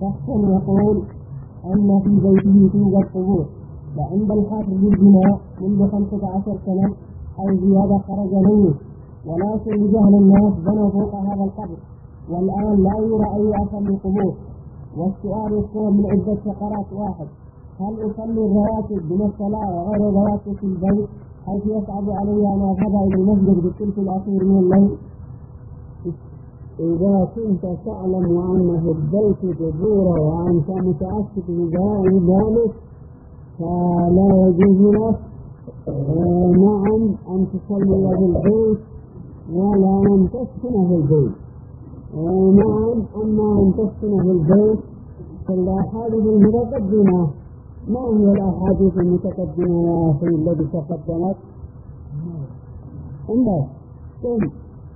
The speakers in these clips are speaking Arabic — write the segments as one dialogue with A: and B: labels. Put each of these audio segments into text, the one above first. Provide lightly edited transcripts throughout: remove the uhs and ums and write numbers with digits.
A: شخص يقول أن في بيته توجد قبور، وعند الحافظ بالبناء منذ 15 سنة أو زيادة خرج منه، ولكن لجهل الناس بنوا فوق هذا القبر، والآن لا يرى أي أثر للقبور. والسؤال يكون من عدة فقرات: واحد، هل أصلي الرواتب من الصلاة وغير الرواتب في البيت حيث يصعب علي أن أذهب إلى المسجد بالثلث الأخير من الليل؟
B: إذا كنت تعلم أن في البيت قبور وأنت متأكد من ذلك فلا يجوز لك نعم أن تصلي في البيت ولا أن تسكن في البيت. نعم، أما أن تسكن في البيت فالأحاديث المتقدمة، ما هي الأحاديث المتقدمة يا أخي الذي تقدمت؟ عندك كم؟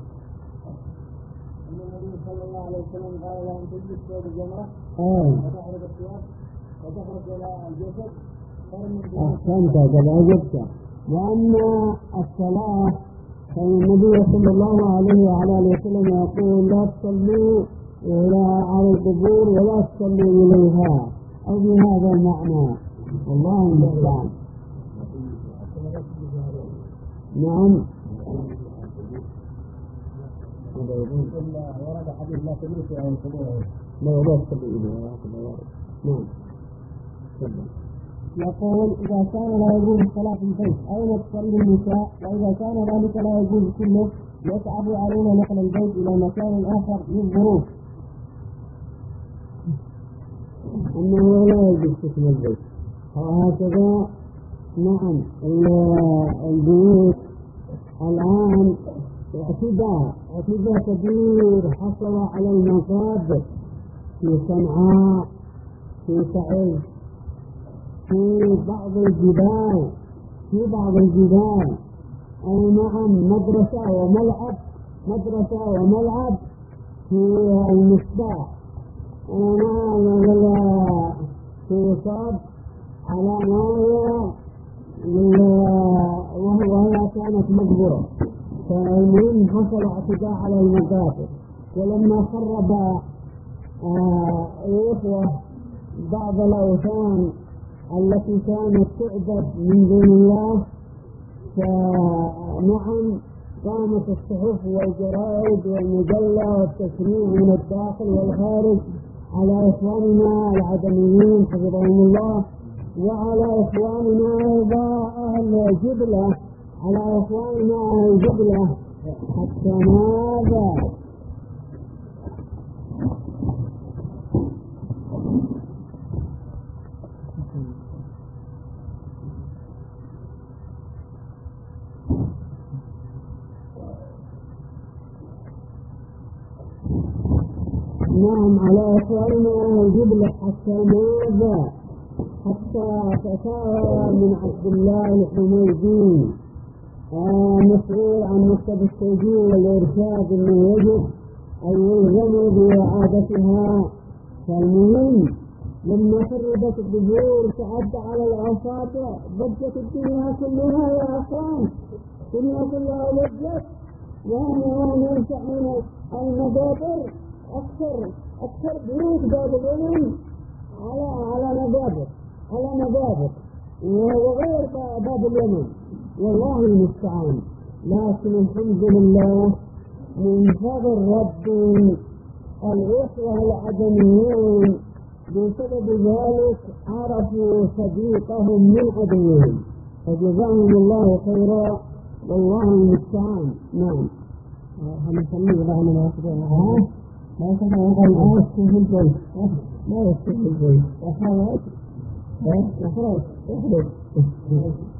A: صلى الله عليه وسلم قال لا أن تجلس فوق الجمرة وتحرق الثياب وتخرج إلى الجسد.
B: أحسنت قد أجبت. وأما الصلاة فالنبي صلى الله عليه وعلى آله وسلم يقول: لا تصلوا على القبور ولا تصلوا إليها، أو بهذا المعنى. والله المستعان. نعم.
A: ورد حديث لا تجلس على القبور.
B: لا تصلوا إليها. نعم.
A: يقول: إذا كان لا يجوز الصلاة في البيت أين تصلي النساء؟ وإذا كان ذلك لا يجوز كله يصعب علينا نقل البيت إلى مكان آخر للظروف.
B: أنه لا يجوز سكن البيت، وهكذا نعم البيوت الآن اعتداء كبير حصل على المقابر في صنعاء، في تعز، في بعض الجبال نعم مدرسة وملعب في المصباح في صاب على ناوية وهي كانت مجبورة. فالمهم حصل اعتداء على المقابر، ولما خرب الإخوة بعض الأوثان التي كانت تعبد من دون الله، فنعم قامت الصحف والجرائد والمجلة والتشريع من الداخل والخارج على إخواننا العدميين حفظهم الله، وعلى إخواننا أيضا أهل جبلة، حتى ماذا نعم على إخواننا الجبلة حتى ماذا حتى فتاوى من عبد الله الحميدي مسؤول عن مكتب التوجيه والإرشاد أنه يجب أن يلزموا بإعادتها. فالمهم لما خربت القبور تعدى على الأوساط ضجت الدنيا كلها يا أخوان، الدنيا كلها ضجت، وهم يرجعون المقابر أكثر بيوت باب العلم على مقابر وغير باب اليمن، والله المستعان. لكن الحمد لله من فضل ربي الإخوة العدميين بسبب ذلك عرفوا صديقهم من عدوهم، فجزاهم الله خيرا، والله المستعان. نعم.
A: هنصلي الله من أخذها ما يستطيع أن يسكن في البيت، ما يسكن في البيت، يخرج